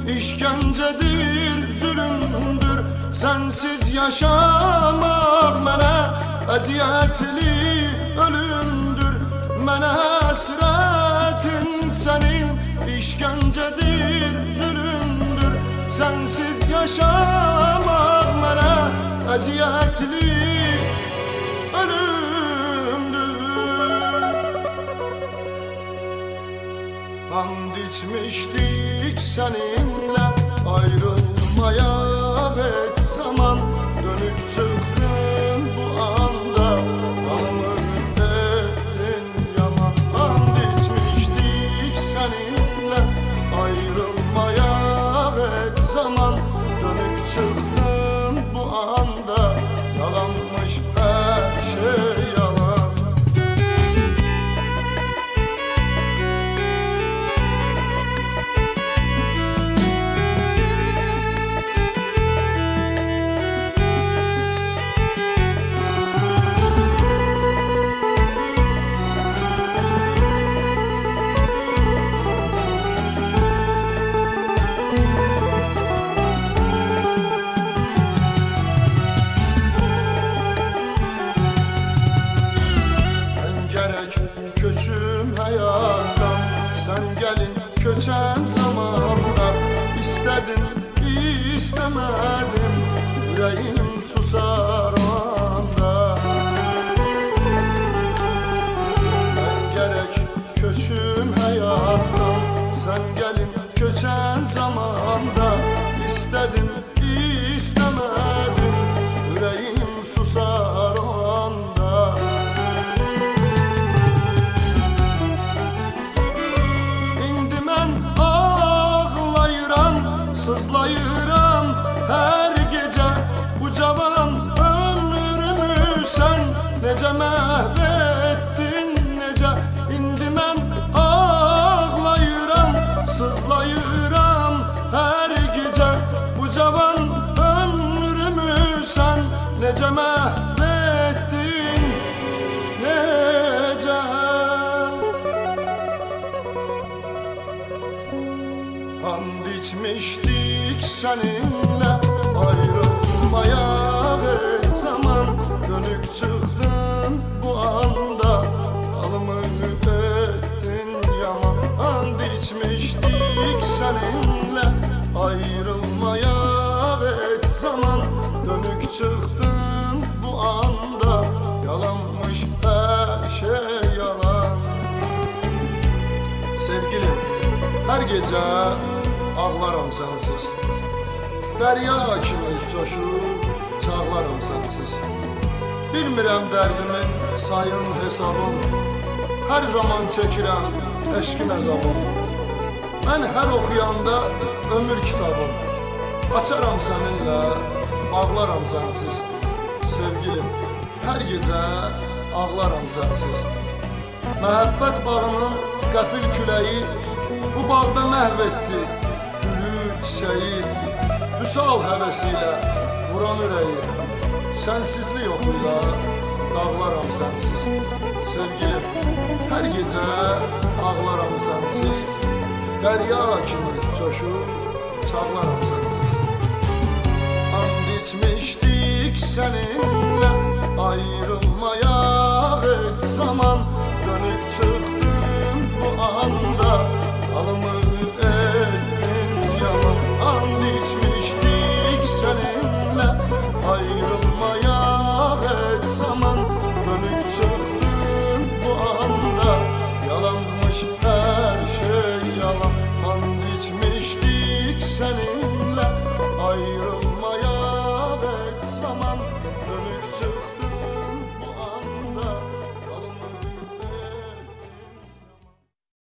işkencedir, zulümdür. Sensiz yaşamak mənə əziyyətli ölümdür. Mənə həsrətin sənin işkencedir, zulümdür. Sensiz yaşamak mənə əziyyətli ölümdür. And içmiştik seninle ayrılmaya, et zaman dönük çıktın bu anda. Alımı ettin yaman. And içmiştik seninle ayrılmaya, et zaman dönük çıktın bu anda. Yalanmış her şey yalan. Köçüm hayattan, sen gelin köçen zamanda. İstedim, istemedim, yüreğim susar o anda. Ben gerek köçüm hayattan, sen gelin köçen zamanda. İstedim, istemedim, yüreğim susar o anda. Sızlayıram her gece bu cavan ömrümü sen nece məhvettin nece. İndi mən ağlayıram, sızlayıram her gece bu cavan ömrümü sen nece məhvettin nece. And içmiştik seninle ayrılmaya, et zaman dönük çıktın bu anda. Alımı ettin yaman. And içmiştik seninle ayrılmaya, et zaman dönük çıktın bu anda. Yalanmış her şey yalan. Sevgilim, her gece ağlaram sensiz. Derya kimi coşur, çağlaram sensiz. Bilmirəm derdimin sayın hesabım, her zaman çekirəm eşkin əzabım. Ben her okuyanda ömür kitabım, açaram seninle, ağlaram sensiz. Sevgilim, her gece ağlaram sensiz. Məhəbbət bağının qəfil küləyi bu bağda məhv etdi gülü, çiçeği. Vüsal həvəsiyle vuran ürəyi, sensizlik yokuyla dağlaram sensiz. Sevgilim, her gece ağlaram sensiz. Derya kimi coşur, çağlaram sensiz. And içmiştik seninle ayrılmaya, et zaman dönük çıktın bu anda. Alımı ettin yalan. And içmiştik seninle ayrılmaya, et zaman dönük çıktın bu anda. Yalanmış her şey yalan. And içmiştik seninle ayrılmaya.